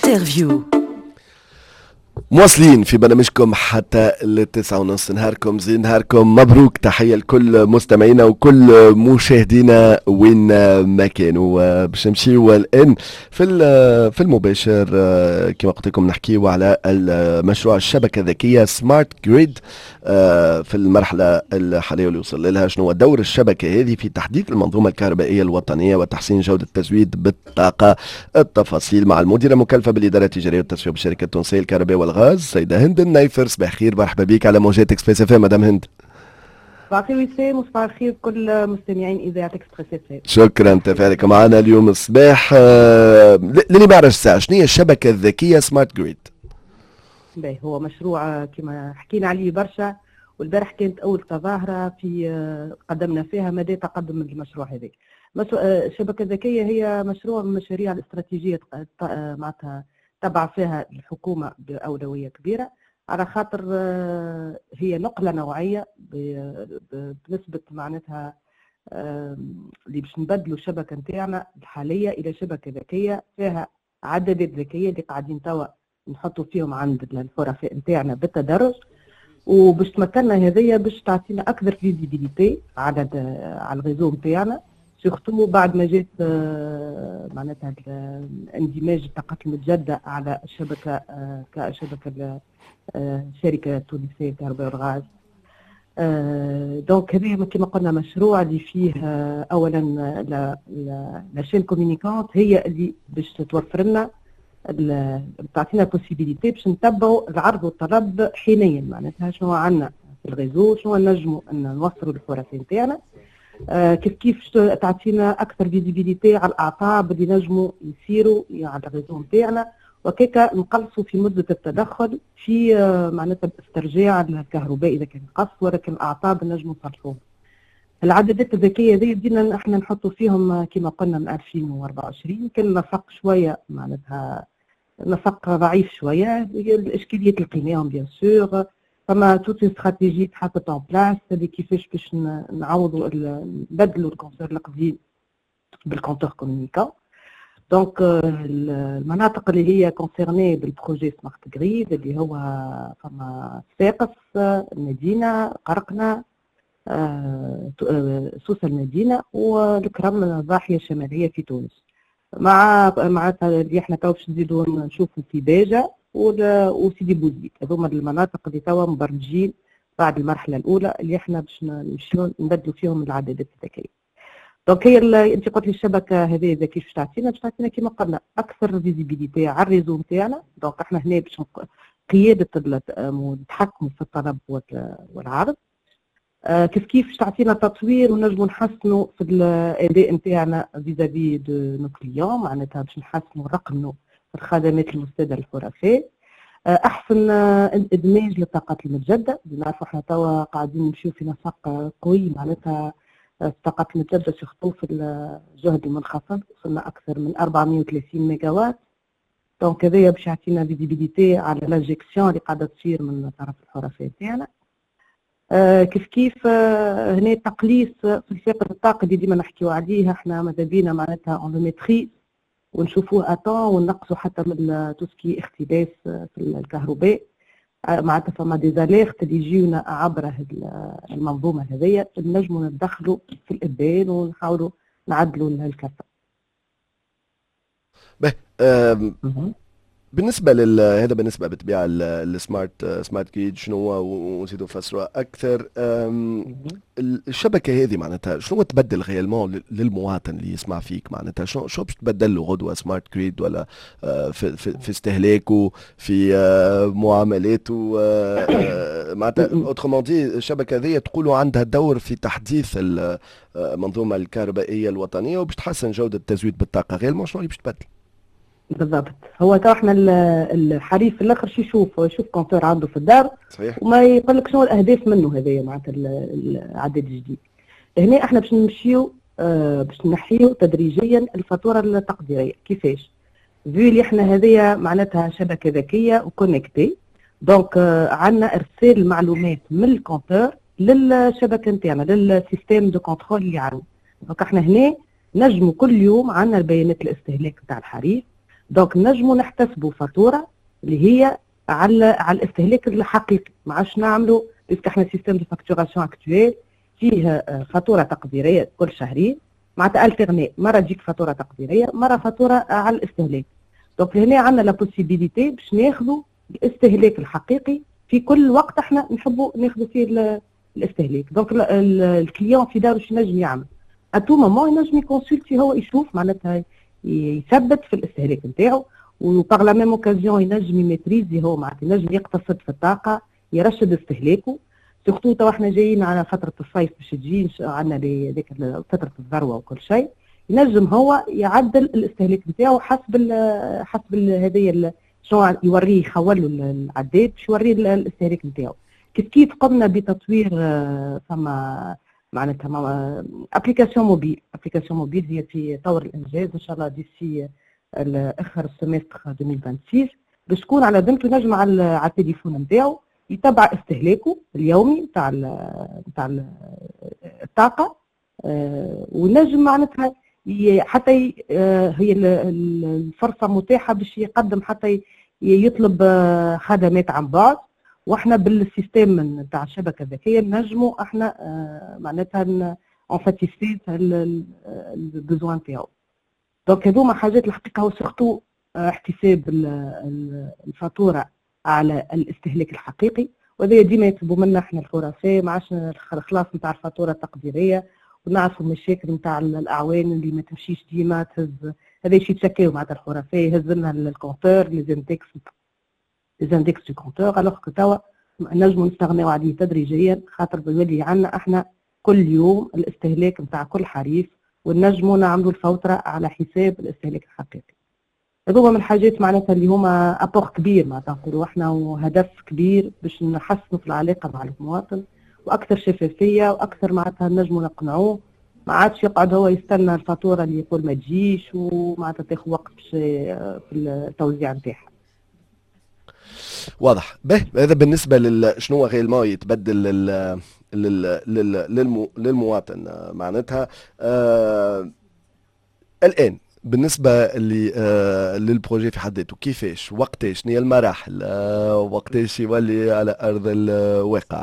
انترفيو. مواصلين في برنامجكم حتى ل9:30. نهاركم زين، نهاركم مبروك. تحية لكل مستمعينا وكل مشاهدينا وين ما كانوا. باش نمشيو الآن في المباشر كما قلت لكم نحكيو على مشروع الشبكة الذكية سمارت جريد في المرحلة الحالية اللي وصل لها. شنو هو دور الشبكة هذه في تحديث المنظومة الكهربائية الوطنية وتحسين جودة التزويد بالطاقة؟ التفاصيل مع المديرة المكلفة بالإدارة التجارية والتسويق بالشركة التونسية للكهرباء والغاز سيدة هند النايفر. صباح الخير، مرحبا بك على موجات اكسبريس اف ام مدام هند. صباح الخير وسام، وصباح الخير كل مستمعين اذاعه اكسبريس اف ام. شكرا تفاعلك معنا اليوم الصباح. للي ما يعرفش الساعه شنو هي الشبكه الذكيه سمارت جريد؟ باهي، هو مشروع كما حكينا عليه برشا، والبارح كانت اول تظاهره في قدمنا فيها مدى تقدم المشروع هذا. الشبكه الذكيه هي مشروع من المشاريع الاستراتيجيه معناتها تبع فيها الحكومه باولويه كبيره، على خاطر هي نقله نوعيه بنسبه معناتها اللي باش نبدلوا الشبكه نتاعنا الحاليه الى شبكه ذكيه فيها عدادات ذكيه اللي قاعدين توا نحطوا فيهم عند الحرفاء نتاعنا بالتدرج، وباش تمكننا هذيا باش تعطينا اكثر فيزيبيليتي على الريزو نتاعنا، سورتو بعد ما جات معناتها اندماج الطاقات المتجدده على الشبكه كشبكه الشركه التونسيه للكهرباء والغاز. دونك هذا كما قلنا مشروع اللي فيه اولا لا شين كومينيكونت هي اللي باش توفر لنا تعطينا بوسيبيليتي باش نتبعوا العرض والطلب حينيا، معناتها شنو عندنا في الريزو، شنو نجموا ان نوصلوا للحرفاء نتاعنا، كيف تعطينا اكثر فيزيبيليتي على الاعطاب اللي نجموا يصيروا على الريزو نتاعنا، وكيكا نقلصوا في مده التدخل في معناتها استرجاع الكهرباء اذا كان قص، ولكن الاعطاب نجموا نصلحوها. العدادات الذكيه هذه بدينا احنا نحطوا فيهم كما قلنا من 2024، كان نسق شويه معناتها نسق ضعيف شويه، الاشكاليه لقيناهم بيان سور، فما توت استراتيجي تحطت اون بلاس اللي كيفاش باش نعوضوا نبدلوا الكونتور القديم بالكونتور كومينيكون. دونك المناطق اللي هي كونسيرني بالبروجي سمارت جريد اللي هو فما صفاقس، المدينه، قرقنه، سوس المدينه، والكرم الضاحيه الشماليه في تونس، معناتها اللي احنا تو باش نزيدوا نشوفوا في باجه وسيدي بوزيد. هذوما المناطق اللي توا مبرمجين بعد المرحله الاولى اللي احنا باش نمشيو نبدلوا فيهم العدادات الذكيه. دونك هي انت قلت لي الشبكه هذه كيف باش تعطينا كما قلنا اكثر فيزيبيليتي على الريزو نتاعنا. دونك احنا هنا باش قياده التحكم في الطلب والعرض، كيف باش تعطينا تطوير ونجموا نحسنوا في الاداء نتاعنا فيزافي دو نو كليون، معناتها باش نحسنوا ونرقموا الخدمات المستدة للحرفاء، احسن ادماج للطاقات المتجدده. نعرفوا احنا توا قاعدين نمشيو في نسق قوي، معناتها الطاقات المتجدده سورتو في الجهد المنخفض وصلنا اكثر من 430 ميجا وات. دونك هذايا باش يعطينا فيزيبيليتي على لاجيكسيون اللي قاعده تصير من طرف الحرفاء تاعنا. كيف هنا تقليص في الفاقد الطاقه اللي ديما نحكيو عليه، احنا ماذا بينا معناتها اون ميتري ونشوفوه اتون ونقصوا حتى من توسكي اختلاس في الكهرباء، معناتها فما ديزاليرت اللي يجيونا عبر المنظومه هذيا نجموا ندخلوا في الابان ونحاولوا نعدلوا الكفه. بالنسبه هذا بالنسبه بالطبيعه السمارت جريد شنو هو، ونزيدوا نفسروا اكثر. الشبكه هذه معناتها شنو تبدل غيالمون للمواطن اللي يسمع فيك؟ معناتها شو باش تبدل له غدوه سمارت جريد، ولا في استهلاكه، في معاملاته؟ معناتها اوترومون دي الشبكه هذه تقولوا عندها دور في تحديث المنظومه الكهربائيه الوطنيه وباش تحسن جوده التزويد بالطاقه. غيالمون شنو اللي باش تبدل؟ بالضبط، هو تو احنا الحريف في الاخر شو يشوف كونتور عنده في الدار صحيح، وما يقول لك شنو الاهداف منه هذايا معناتها العداد الجديد. هنا احنا باش نمشيو باش نحيو تدريجيا الفاتوره التقديريه. كيفاش؟ فيو اللي احنا هذايا معناتها شبكه ذكيه وكونيكتي، دونك عندنا ارسال المعلومات من الكونتور للشبكه نتاعنا، للسيستيم دو كونترول اللي عندنا. دونك احنا هنا نجموا كل يوم عندنا البيانات الاستهلاك نتاع الحريف، دونك نجموا نحتسبوا فاتوره اللي هي على الاستهلاك الحقيقي، ما عادش نعملوا باسكو احنا سيستم دو فاكتوراسيون اكتويل فيه فاتوره تقديريه كل شهرين معناتها التيرني، مره تجيك فاتوره تقديريه مره فاتوره على الاستهلاك. دونك هنا عندنا لا بوسيبيليتي باش ناخذوا الاستهلاك الحقيقي في كل وقت احنا نحبوا ناخذوا فيه الاستهلاك. دونك الكليون في داره شنو ينجم يعمل؟ اتو مومون ينجم يكونسلتي، هو يشوف معناتها يثبت في الاستهلاك نتاعو، وبار لا ميم اوكازيون ينجم يميتريزي، هو معناتها ينجم يقتصد في الطاقه، يرشد استهلاكه. سورتو تو احنا جايين على فتره الصيف باش تجي عندنا ذيك فتره الذروه وكل شيء، ينجم هو يعدل الاستهلاك نتاعو حسب هذه شنو يوريه، يخول له العداد باش يوريه الاستهلاك نتاعو. كيف قمنا بتطوير فما معناتها ابليكاسيون موبيل هي في طور الانجاز ان شاء الله ديسي اخر السيمستر 2026 باش تكون على ذمته، نجم على التليفون نتاعو يتبع استهلاكه اليومي نتاع الطاقه، ونجم معناتها حتى هي الفرصه متاحه باش يقدم حتى يطلب خدمات عن بعد، واحنا بالسيستم نتاع الشبكه الذكيه نجموا احنا معناتها اون ساتيسفي البيزوان نتاعو. دونك هذوما حاجات الحقيقه هو سورتو احتساب الفاتوره على الاستهلاك الحقيقي، وهذا ديما يطلبوا منا احنا الخرافيه، ما عادش الخلاص نتاع الفاتوره التقديريه، ونعرفوا المشاكل نتاع الاعوان اللي ما تمشيش ديما تهز، هذا الشيء تشكيو معناتها الخرافيه يهز لنا الكونتور لي زاندكس دو كونتور، الوغ كو توا نجموا نستغنيو عليه تدريجيا، خاطر بيولي عندنا احنا كل يوم الاستهلاك نتاع كل حريف، ونجموا نعملوا الفوتره على حساب الاستهلاك الحقيقي. هذوما من الحاجات معناتها اللي هما ابور كبير معناتها نقولوا احنا، وهدف كبير باش نحسنوا في العلاقه مع المواطن، واكثر شفافيه واكثر معناتها نجموا نقنعوه، ما عادش يقعد هو يستنى الفاتوره اللي يقول ما تجيش ومعناتها تاخذ وقت في التوزيع نتاعها. واضح. به هذا بالنسبه شنو غير يتبدل للمواطن معناتها. الان بالنسبه للبروجي في حد ذاته، كيفاش وقتاش هي المراحل وقتاش يولي على ارض الواقع؟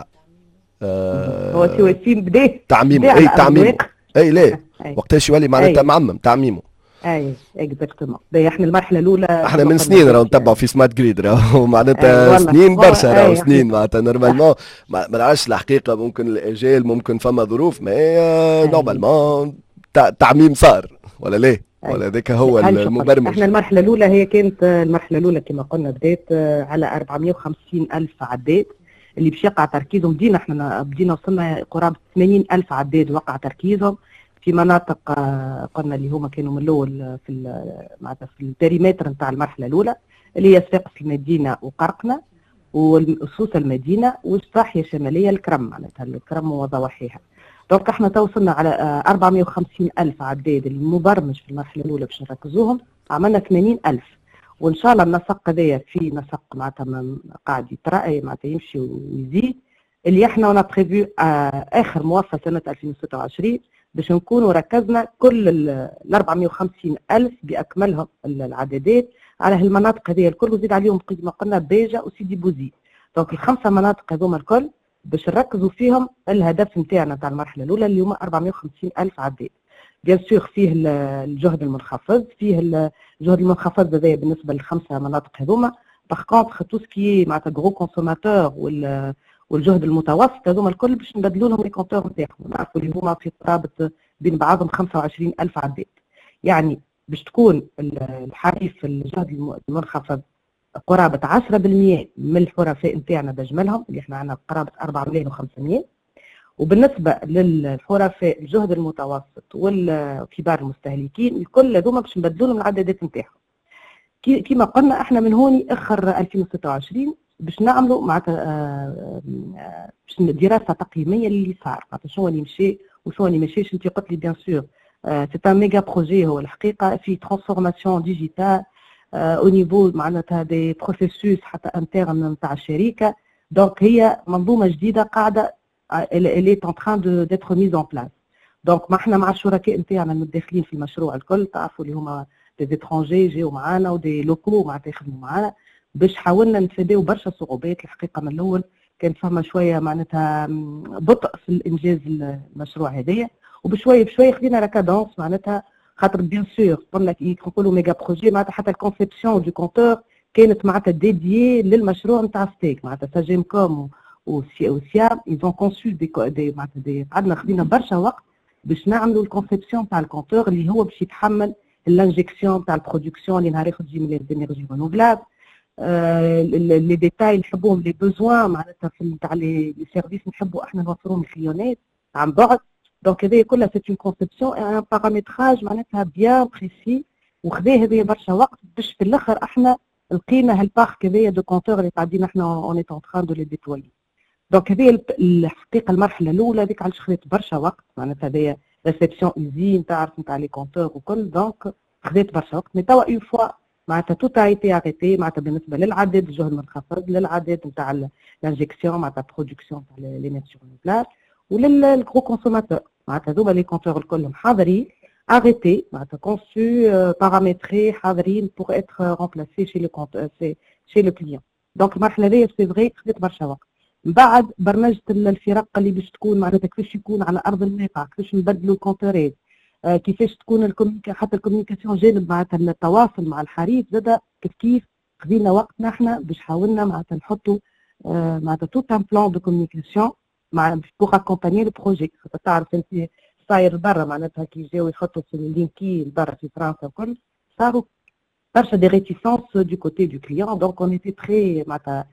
هو سي بدا تعميمه، اي تعميمه، اي لا وقتاش يولي معناتها معمم تعميمه. اي اكزاكتومون. احنا المرحله الاولى احنا من سنين راهو نتبعوا في سمارت جريد، راهو معناتها سنين برشا، راهو سنين معناتها نورمالمون ما نعرفش الحقيقه، ممكن الاجال ممكن فما ظروف، ما نورمالمون تعميم صار ولا لا؟ ولا ذاك هو المبرمج. احنا المرحله الاولى هي كانت المرحله الاولى كما قلنا بدات على 450 الف عداد اللي باش يقع تركيزهم. بدينا وصلنا قرابه 80 الف عداد وقع تركيزهم في مناطق قلنا اللي هما كانوا من الاول معناتها في البريمتر نتاع المرحله الاولى اللي هي صفاقس المدينه وقرقنه وسوسه المدينه والساحيه الشماليه الكرم، معناتها الكرم وضواحيها. دونك احنا توصلنا على 450 الف عداد المبرمج في المرحله الاولى باش نركزوهم، عملنا 80 الف، وان شاء الله النسق هذايا في نسق معناتها قاعد يترقى معناتها يمشي ويزيد، اللي احنا انا بريفيو اخر موصل سنه 2026 باش نكونوا ركزنا كل ال 450 الف باكملهم العدادات على هالمناطق هذه الكل، وزيد عليهم كما قلنا بيجا وسيدي بوزيد. دونك الخمسه مناطق هذوما الكل باش نركزوا فيهم الهدف نتاعنا تاع المرحله الاولى اللي هما 450 الف عداد. بيان سور فيه الجهد المنخفض، فيه الجهد المنخفض هذايا بالنسبه للخمسه مناطق هذوما. باغ كونتخ تو سكي معناتها غرو كونسوماتور والجهد المتوسط هذوما الكل باش نبدلوا لهم لي كونتور نتاعهم، نعرفوا اللي هما في قرابه بين بعضهم 25 الف عداد. يعني باش تكون الحريف في الجهد المنخفض قرابه 10% من الحرفاء نتاعنا بجملهم اللي احنا عندنا قرابه 4 مليون و500. وبالنسبه للحرفاء الجهد المتوسط والكبار المستهلكين الكل هذوما باش نبدلوا لهم العدادات نتاعهم. كما قلنا احنا من هوني اخر 2026 باش نعملوا معناتها باش دراسه تقييميه اللي صار، معناتها شنو اللي مشى وشنو اللي مشاش. انت قلت لي بيان سور سي ان ميجا بروجي، هو الحقيقه في ترانسفورماسيون ديجيتال او نيفو معناتها دي بروسيسوس حتى انترن نتاع الشركه. دونك هي منظومه جديده قاعده elle est en train d'être mise en place. دونك ما احنا مع الشركاء نتاعنا المتداخلين في المشروع الكل، تعرفوا اللي هما دي زيترونجي جاو معانا ودي لوكو معناتها يخدموا معانا باش حاولنا نتفاداو برشا صعوبات. الحقيقه من الاول كان فما شويه معناتها بطء في الانجاز المشروع هذايا، وبشويه بشويه خدينا لا كادونس معناتها، خاطر بيان سور قلنا كي نقولوا ميجا بروجي معناتها حتى الكونسيبسيون دو كونتور كانت معناتها ديديي للمشروع نتاع ستيك معناتها ساجيم كوم وسيام ايزون كونسو دي معناتها قعدنا خدينا برشا وقت باش نعملوا الكونسيبسيون تاع الكونتور اللي هو باش يتحمل الانجكسيون تاع البرودكسيون اللي نهار ياخذ تجي من الانرجي رينوفلابل، لي ديتاي نحبوهم، لي بوزوان معناتها في تاع لي سيرفيس نحبوا احنا نوفروهم الكليونات عن بعد. دونك هذه كلها سيت اون كونسيبسيون ان بارامتراج معناتها بيان بريسي، وخذا هذه برشا وقت باش في الاخر احنا لقينا هالبارك هذايا دو كونتور اللي قاعدين احنا اون ايت اون تران دو لي ديبلوي. دونك هذه الحقيقه المرحله الاولى هذيك علاش خذت برشا وقت معناتها هذايا ريسبسيون يوزين تعرف نتاع لي كونتور وكل، دونك خذت برشا وقت. مي توا اون فوا معناتها تو ايتي اريتي معناتها بالنسبه للعدد الجهد المنخفض، للعدد نتاع الانجكسيون معناتها برودكسيون تاع لينيرجي رينوفلابل، وللغرو كونسوماتور معناتها هذوما لي كونتور الكلهم حاضرين arrêté معناتها conçu paramétré حاضرين pour être remplacé chez le compte chez le client. دونك المرحله هذه سي فغي خدت برشا وقت. من بعد برمجه الفرق اللي باش تكون معناتها كيفاش يكون على ارض الواقع، كيفاش نبدلوا الكونتورات، كيفاش تكون حتى الكوميونيكاسيون جانب معناتها التواصل مع الحريف زاد كيف خدينا وقتنا احنا باش حاولنا معناتها نحطوا معناتها توت ان بلان دو كوميونيكاسيون مع بوغ اكومباني لو بروجي. تعرف انت صاير برا معناتها كي جاو يحطوا في اللينكي برا في فرنسا وكل صاروا برشا دي ريتيسونس دو كوتي دو كليون. دونك اون ايتي تري معناتها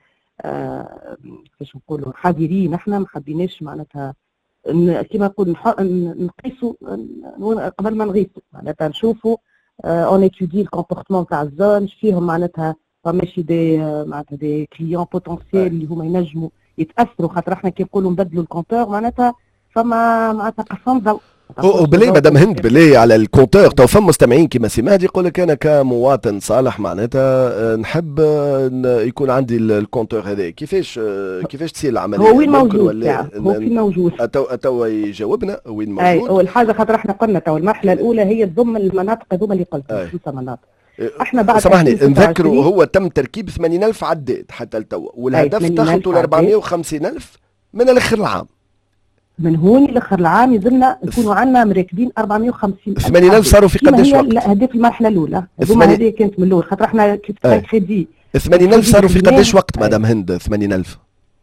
كيفاش نقولوا حذرين، احنا ما حبيناش معناتها كيما نقول نقيسوا قبل ما نغيسوا معناتها نشوفوا اون ايتودي الكومبورتمون تاع الزون فيهم معناتها ماشي دي معناتها دي كليون بوتونسيال اللي هما ينجموا يتاثروا، خاطر احنا كي نقولوا نبدلوا الكونتور معناتها فما معناتها قسم ضوء. وبالله مدام هند بالله على الكونتور تو فما مستمعين كيما سي مهدي يقول لك انا كمواطن صالح معناتها نحب يكون عندي الكونتور هذا، كيفاش تصير العمليه؟ هو وين موجود؟ هو فين موجود؟ تو يجاوبنا وين موجود؟ اي اول حاجه خاطر احنا قلنا تو المرحله الاولى هي تضم المناطق هذوما اللي قلت 5 مناطق. احنا بعد سامحني نذكروا هو تم تركيب 80,000 عداد حتى لتوا، والهدف تخطوا ل 450,000 من الاخر العام. من هون لاخر العام يلزمنا نكونوا عندنا مركبين 450,000. 80,000 صاروا في قداش وقت؟ لا هذه في المرحله الاولى، هذه كانت من الاول خاطر احنا كريدي. 80,000 صاروا في قداش وقت مدام هند؟ 80,000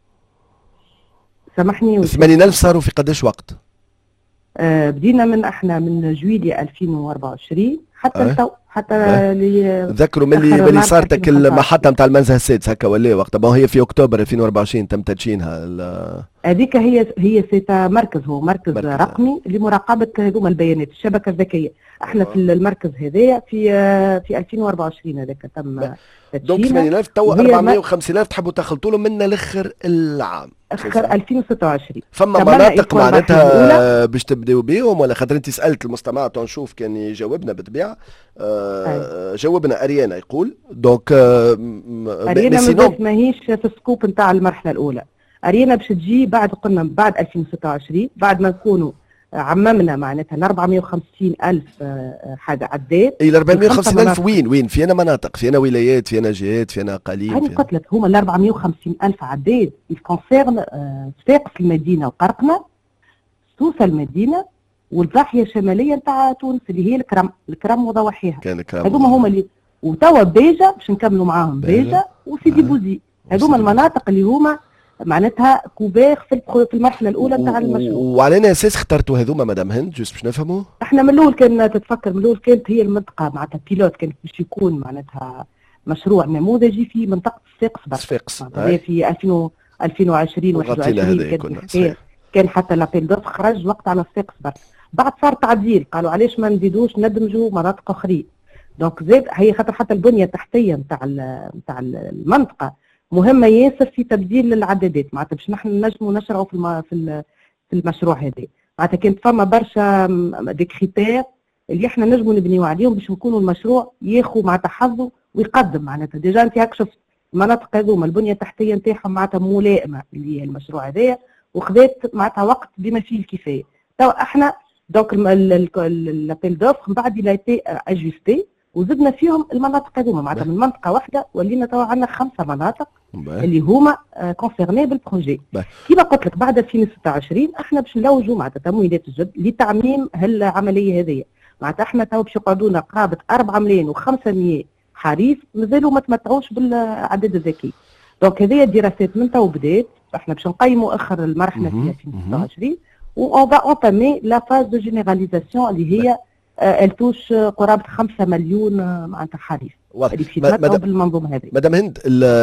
سامحني 80,000 صاروا في قداش وقت؟ بدينا من جويلية 2024 حتى التو حتى ذكروا ملي صارتك المحطه نتاع المنزه السادس هكا ولا وقتها؟ ما هي في اكتوبر 2024 تم تدشينها. هذيك هي سيتا مركز، هو مركز رقمي لمراقبه هذوما البيانات الشبكه الذكيه. احنا في المركز هذايا في 2024 هذاك تم دونك 80,000 تو 450,000 تحبوا تخلطوا لهم من الاخر العام اخر 2026. فما مناطق معناتها باش تبداو بيهم ولا؟ خاطر انت سالت المستمع تنشوف كان يجاوبنا بالطبيعه. جاوبنا اريانا يقول دونك اريانا ماهيش في السكوب نتاع المرحله الاولى. اريانا باش تجي بعد قلنا بعد 2026 بعد ما نكونوا عممنا معناتها ال 450,000 حاجه عداد. ال 450,000 وين؟ فينا مناطق، فينا ولايات، فينا جهات، فينا اقاليم. هاني قلت لك هما ال 450,000 عداد يكونسيرن ساقس المدينه وقرقنه، سوسه المدينه والضاحيه الشماليه نتاع تونس اللي هي الكرم وضواحيها. هذوما هما اللي وتوا بيجا باش نكملوا معاهم بيجا وسيدي بوزي. هذوما المناطق اللي هما معناتها كوبير في المرحله الاولى نتاع المشروع. وعلى اي اساس اخترتوا هذوما مدام هند جوست باش نفهموا؟ احنا من الاول كان تتفكر من الاول كانت هي المنطقه معناتها بيلوت كانت باش يكون معناتها مشروع نموذجي في منطقه الصفاقس هي في 2020 21 كان حتى لابيل دوف خرج وقت على الصفاقس برك. بعد صار تعديل قالوا علاش ما نزيدوش ندمجوا مناطق اخرين. دونك زاد هي خاطر حتى البنيه التحتيه نتاع المنطقه مهمه ياسر في تبديل العدادات معناتها باش نحن نجموا نشرعوا في المشروع هذا. معناتها كانت فما برشا دي كريتير اللي احنا نجموا نبنيو عليهم باش نكونوا المشروع ياخذ معناتها حظه ويقدم. معناتها ديجا انت هاك شفت المناطق هذوما البنيه التحتيه نتاعهم معناتها ملائمه اللي هي المشروع هذايا وخذت معناتها وقت بما فيه الكفايه. تو احنا دونك لابيل دوفر من بعد il a été ajusté وزدنا فيهم المناطق هذوما، معناتها من منطقه واحده ولينا توا عندنا 5 مناطق باهي. اللي هما كونسيرني بالبروجي. باهي. كيما قلت لك بعد 2026 احنا باش نلوجوا معناتها تمويلات الجد لتعميم هالعمليه هذه. معناتها احنا تو باش يقعدونا قرابه 4 ملايين و500 حريف مازالوا ما تمتعوش بالعداد الذكي. دونك هذه الدراسات من تو بدات، احنا باش نقيموا اخر المرحله في 2026 و اون فا اونتامي لا فاز دو جينيراليزاسيون اللي هي التوش قرابه 5 مليون معناتها حريف اللي باش يتمتعوا بالمنظومه هذه. مدام هند،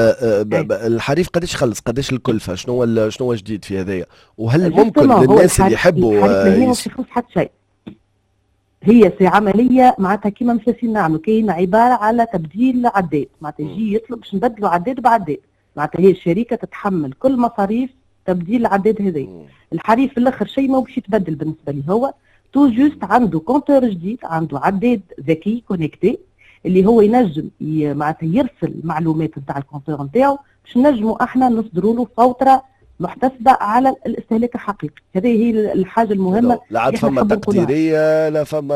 الحريف قداش يخلص، قداش الكلفه، شنو جديد في هذايا؟ وهل ممكن للناس اللي يحبوا الحريف ما يخلص حتى شيء. هي في عمليه معناتها كيما مساسين نعملوا، كاين عباره على تبديل عداد، معناتها يجي يطلب باش نبدلوا عداد بعداد، معناتها هي الشركه تتحمل كل مصاريف تبديل العداد هذاي. الحريف في الاخر شيء ما باش يتبدل بالنسبه لي، هو تو جوست عنده كونتور جديد، عنده عداد ذكي كونيكتي اللي هو ينجم معناتها يرسل المعلومات نتاع الكونتور نتاعو باش نجموا احنا نصدروا له فوتره محتسبه على الاستهلاك الحقيقي. هذه هي الحاجه المهمه. لا عاد فما تقديريه، لا فما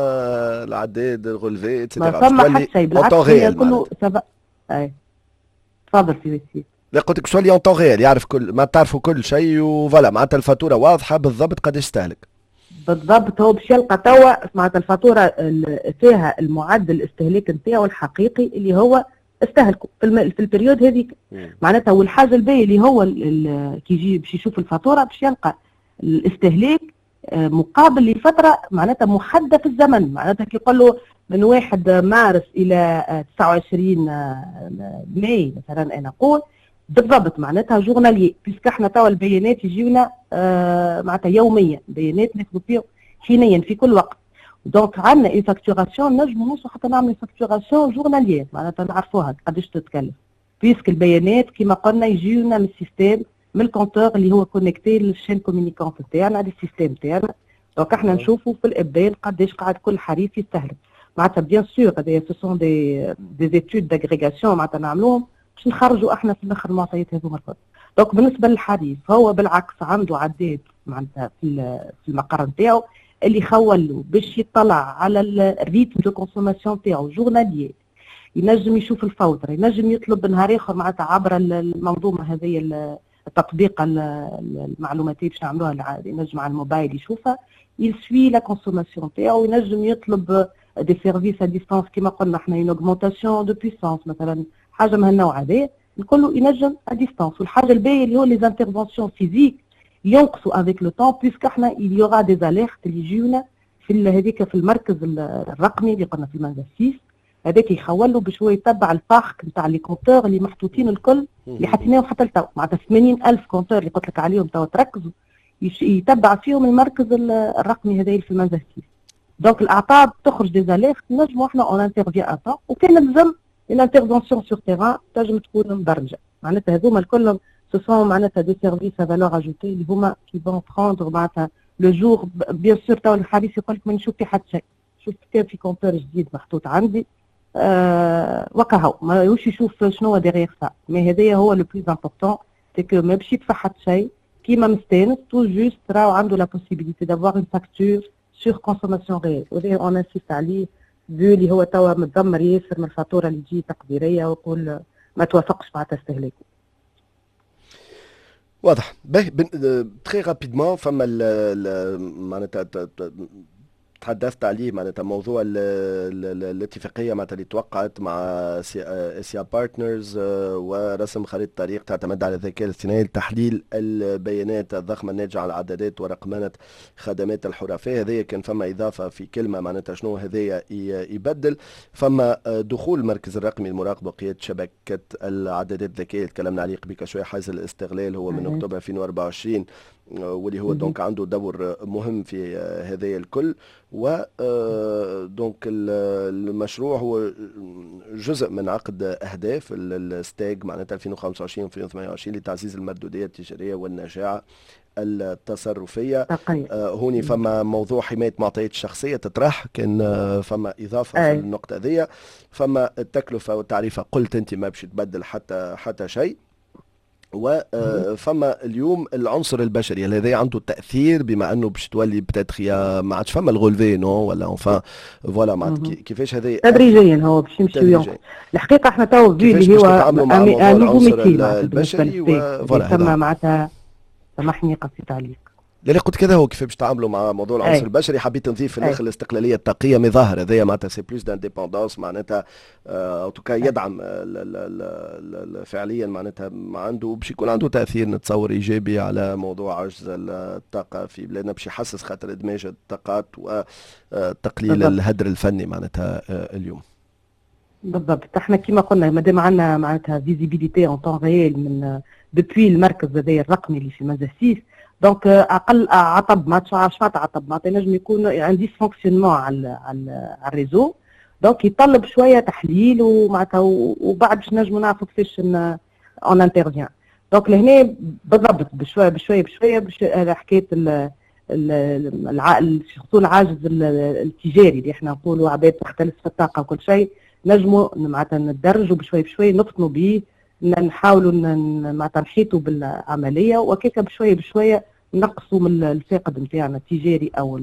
العداد الغلفي ما فما حتى شيء، بالعكس هي كله سبق. اي تفضل سيدي. لا قلت لك شويه اون طون ريال، يعرف كل ما تعرفوا كل شيء وفوالا معناتها الفاتوره واضحه بالضبط قداش تستهلك بالضبط. هو باش يلقى توا معناتها الفاتوره فيها المعدل الاستهلاك نتاعو الحقيقي اللي هو استهلكوا في البريود هذيك. معناتها والحاجه الباهيه اللي هو كي يجي باش يشوف الفاتوره باش يلقى الاستهلاك مقابل لفتره معناتها محدده في الزمن. معناتها كي يقول له من 1 مارس الى 29 ماي مثلا، انا نقول بالضبط معناتها جورنالي، بيسك احنا توا البيانات يجيونا معناتها يوميا، بيانات ناخذوا فيهم حينيا في كل وقت. دونك عندنا اي فاكتوراسيون نجموا نوصلوا حتى نعملوا فاكتوراسيون جورناليه، معناتها نعرفوها قداش تتكلف، بيسك البيانات كما قلنا يجيونا من السيستم، من الكونتور اللي هو كونيكتي للشين كومينيكونس تاعنا للسيستم تاعنا. دونك احنا نشوفوا في الابان قداش قاعد كل حريف يستهلك. معناتها بيان سور هذايا سو سون دي زيتود داغريغاسيون معناتها نعملوهم باش نخرجوا احنا في الاخر المعطيات هذوما الكل. دونك بالنسبه للحريف هو بالعكس عنده عداد معناتها في المقر نتاعو اللي يخول له باش يطلع على الريتم دو كونسوماسيون تاعو جورناليي، ينجم يشوف الفوتره، ينجم يطلب نهار اخر معناتها عبر المنظومه هذه التطبيق المعلوماتي باش نعملوها، ينجم على الموبايل يشوفها، يسوي لا كونسوماسيون تاعو، ينجم يطلب دي سيرفيس ا ديستانس كيما قلنا احنا اون اوغمونتاسيون دو بويسونس مثلا، حاجه من هالنوع هذا الكل ينجم ا ديستانس. والحاجه الباهيه اللي هو لي انترفونسيون فيزيك ينقصوا افيك لو طون، بيسك احنا il y aura des alertes اللي يجيونا في هذيك في المركز الرقمي اللي قلنا في المنزل 6 هذاك يخول له باش هو يتبع البارك نتاع لي كونتور اللي محطوطين الكل اللي حطيناهم حتى لتو، معناتها 80,000 كونتور اللي قلت لك عليهم تو تركزوا يتبع فيهم المركز الرقمي هذا في المنزل 6. دونك الاعطاب تخرج دي زاليرت نجموا احنا اون انترفيان ا طون، وكان لازم الانترفونسيون سور تيران تنجم تكون مدرجه. معناتها هذوما الكل ce sont معناتها دي سيرفيس ا فالور اجوتي اللي هما كي فون بروندر معناتها لو جور. بيان سور تو الحديث يقول لك ما نشوف في حتى شيء، شوف كان في كونتور جديد محطوط عندي وكهو ما يوش يشوف شنو هو ديغيغ سا. مي هذايا هو لو بلوز امبورطون سي كو ما باش يدفع حتى شيء كيما مستانس، تو جوست راهو عنده لا بوسيبيليتي دافوار اون فاكتور سور كونسوماسيون ريال. وهذا اون انسيست عليه فيو اللي هو توا متدمر ياسر من الفاتوره اللي تجي تقديريه ويقول ما توافقش مع استهلاكه. واضح. باهي تري رابيدمون فما معناتها تحدثت عليه معناتها موضوع الاتفاقيه معناتها اللي توقعت مع اسيا بارتنرز ورسم خريطه طريق تعتمد على الذكاء الاصطناعي لتحليل البيانات الضخمه الناتجه عن العدادات ورقمنه خدمات الحرفاء. هذه كان فما اضافه في كلمه معناتها شنو هذايا يبدل. فما دخول المركز الرقمي لمراقبه وقياده شبكه العدادات الذكيه تكلمنا عليه قبل شويه، حيز الاستغلال هو من اكتوبر 2024 واللي هو دونك عنده دور مهم في هذا الكل. و دونك المشروع هو جزء من عقد اهداف الستاج معناتها 2025 2028 لتعزيز المردوديه التجاريه والنجاعه التصرفيه. هوني فما موضوع حمايه معطيات الشخصيه تطرح، كان فما اضافه في النقطه ذي. فما التكلفه والتعريفه قلت انت ما باش تبدل حتى شيء. وفما اليوم العنصر البشري هذا عنده تأثير، بما انه باش تولي بتاتخ ما عادش فما الغولفي نو ولا اونفان فوالا معناتها كيفاش هذا تدريجيا هو باش يمشي وينقص. الحقيقه احنا تو في كيفاش اللي باش هو تتعاملوا مع موضوع نوفو العنصر ميتي معناتها بالنسبه البشري للستيك وفوالا ثم هذا معناتها. سامحني قصيت عليك. اللي قلت كذا هو كيف باش تعاملوا مع موضوع العنصر اي البشري. حبيت نضيف في اي الاخر الاستقلاليه الطاقيه مظاهر هذايا معناتها سي بلوس دانديبوندونس معناتها او توكا اي يدعم فعليا معناتها عنده باش يكون عنده تاثير نتصور ايجابي على موضوع عجز الطاقه في بلادنا، باش يحسس خاطر ادماج الطاقات وتقليل بالضبط الهدر الفني معناتها اليوم. بالضبط. احنا كيما قلنا مادام عندنا معناتها فيزيبيليتي اون طون ريال من دوبوي المركز هذايا الرقمي اللي في مزاسيس، دونك اقل عطب ما شفات عطب معناتها ينجم يكون عندي فونكسيونمون على الريزو، دونك يطلب شويه تحليل ومعناتها وبعد باش نجموا نعرفوا كيفاش اون انترفيان. دونك لهنا بالضبط بشويه بشويه بشويه باش حكايه خصوصا العاجز التجاري اللي احنا نقولوا عباد تختلف في الطاقه وكل شيء، نجموا معناتها نتدرجوا بشوي بشوي نفطنوا به، نحاولوا معناتها نحيطوا بالعمليه وكيكا بشويه بشويه نقصوا من الفاقد نتاعنا التجاري او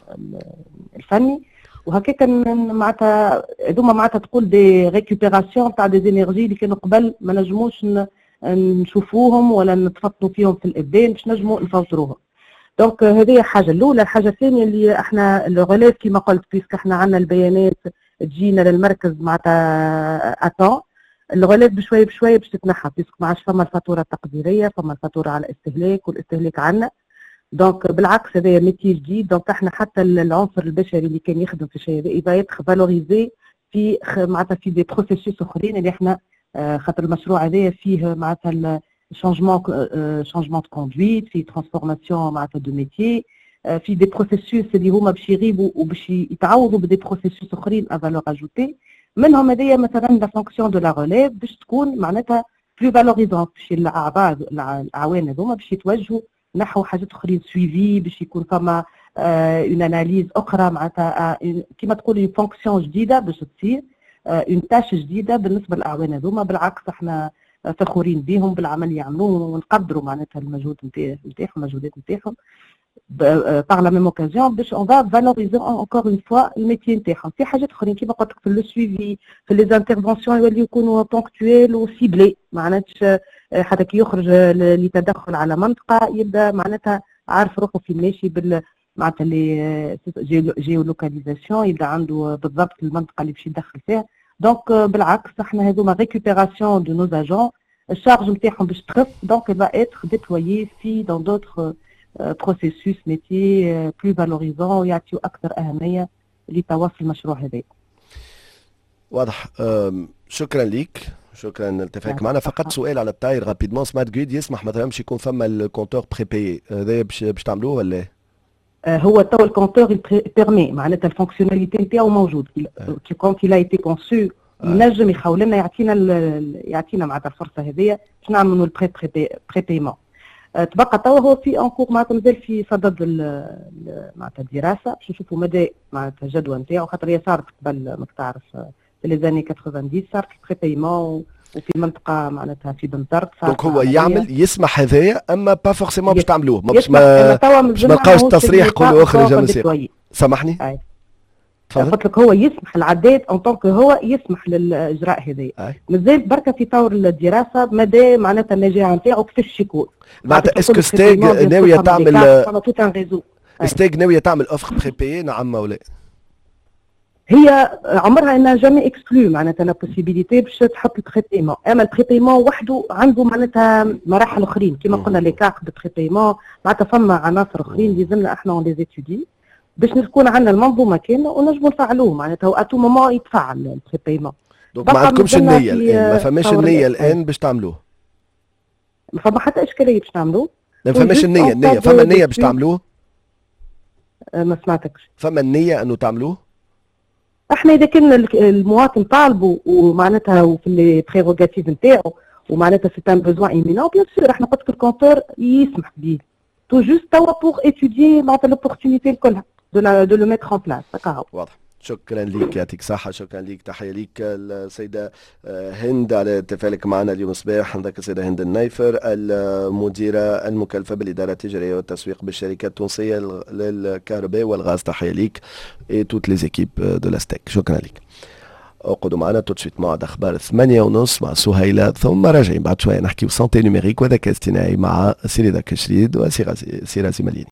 الفني، وهكاك معناتها هذوما معناتها تقول دي ريكوبيراسيون تاع دي زينيرجي اللي كانوا قبل ما نجموش نشوفوهم ولا نتفطنوا فيهم في الابدان باش نجموا نفوتروهم. دونك هذه الحاجه الاولى. الحاجه الثانيه اللي احنا الغلاف كما قلت بيسك احنا عندنا البيانات تجينا للمركز معناتها اتون، الغلاف بشويه بشويه باش تتنحى بيسك ما عادش فما الفاتوره التقديريه، فما الفاتوره على الاستهلاك والاستهلاك عندنا. دونك بالعكس هذا ميتي جديد، دونك احنا حتى العنصر البشري اللي كان يخدم في الشيء هذا يبقى يتخ فالوريزي في معناتها في دي بروسيسوس اخرين اللي احنا خاطر المشروع هذا فيه معناتها شانجمون دو كوندويت، في ترانسفورماسيون معناتها دو ميتي، في دي بروسيسوس اللي هما باش يغيبوا وباش يتعوضوا بدي بروسيسوس اخرين ا فالور اجوتي، منهم هذيا مثلا لا فونكسيون دو لا ريليف باش تكون معناتها بلو فالوريزونت باش الاعوان هذوما باش يتوجهوا نحو حاجات اخرين سويفي، باش يكون فما اون اناليز اخرى معناتها كيما تقول اون فونكسيون جديده باش تصير اون تاش جديده بالنسبه للاعوان هذوما. بالعكس احنا فخورين بهم بالعمل اللي يعملوه ونقدروا معناتها المجهود نتاعهم المجهودات نتاعهم par la même occasion باش on va valoriser encore une fois الميتي نتاعهم. في حاجات اخرين كيما قلت لك في لو سويفي في لي انترفونسيون يوليو يكونوا بونكتويل وسيبلي، معناتش حتى كي يخرج لتدخل على منطقه يبدا معناتها عارف روحه في ماشي بال معناتها لي جيولوكاليزاسيون، يبدا عنده بالضبط المنطقه اللي باش يدخل فيها. دونك بالعكس احنا هذوما ريكوبيراسيون دو نوز اجون الشارج نتاعهم باش تخف، دونك il va être déployé في dans d'autres بروسيسوس ميتي بلو فالوريزون ويعطيو اكثر اهميه لتوصل المشروع هذا. واضح. شكرا ليك، شكرا التفاك معنا. فقط سؤال على الطاير رابيدمون، سمارت جريد يسمح مثلا باش يكون فما الكونتور بري بي هذايا باش تعملوه ولا؟ هو تو الكونتور بيرمي معناتها الفونكسيوناليتي نتاعو موجود كي كونت إلا ايتي كونسو ينجم يخول لنا يعطينا معناتها الفرصه هذيا باش نعملوا البري بيمون. تبقى توا هو في انكور معناتها مازال في صدد معناتها الدراسه باش نشوفوا مدى معناتها الجدوى نتاعو، خاطر هي صارت قبل ما تعرف في لي زاني 90 صارت بري بيمون وفي منطقه معناتها في بنطرت. دونك هو يعمل يسمح هذايا اما با فورسيمون باش تعملوه، باش ما نلقاوش تصريح قولوا اخرج من السياق. سامحني قلت لك هو يسمح العداد اون طونك هو يسمح للاجراء هذايا، مازال بركه في طور الدراسه مدى معناتها النجاح نتاعو كيفاش يكون معناتها. اسكو ستيغ ناويه تعمل ستيغ ناويه تعمل اوفر بري بي نعم ولا؟ هي عمرها انها جامي اكسكلو معناتها لا بوسيبيليتي باش تحط البري بيمون، اما البري بيمون وحده عنده معناتها مراحل اخرين كما قلنا لي كارت دو بري بيمون، معناتها فما عناصر اخرين لازمنا احنا اون لي زيتودي باش نكون عندنا المنظومه كامله ونجموا نفعلوه معناتها اتو مومون يتفعل البري بيمون. دونك ما عندكمش النيه الان، ما فماش النيه الان باش تعملوه؟ ما فما حتى اشكاليه باش نعملوه، ما فماش النيه فما النيه باش تعملوه؟ ما سمعتكش. فما النيه انه تعملوه؟ احنا اذا كان المواطن طالبوا ومعناتها وفي لي بريروغاتيف نتاعو ومعناتها سي ان بوزوان ايمينون بيان سور احنا قلت لك الكونتور يسمح به تو جوست توا بور اتوديي معناتها لوبورتونيتي كلها دو لو ميتر ان بلاس. هكا هو واضح. شكرا لك، يعطيك صحة. شكرا لك، تحية لك السيدة هند على تفاعلك معنا اليوم صباح. عندك السيدة هند النايفر، المديرة المكلفة بالإدارة التجارية والتسويق بالشركة التونسية للكهرباء والغاز. تحية لك et toutes les équipes de la STEC. شكرا لك. اقعدوا معنا توتشيت موعد اخبار 8:30 مع سهيلة، ثم راجعين بعد شوية نحكي سانتي نيميريك وذكاء اصطناعي مع سيريدا كشريد وسيرازي مليني.